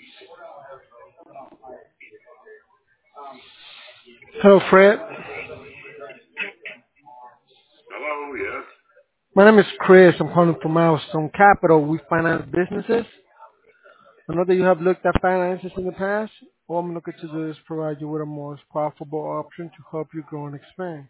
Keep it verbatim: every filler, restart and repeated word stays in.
Hello, Fred. Hello, yes. My name is Chris. I'm calling from Milestone Capital. We finance businesses. I know that you have looked at finances in the past. All I'm looking to do is provide you with a more profitable option to help you grow and expand.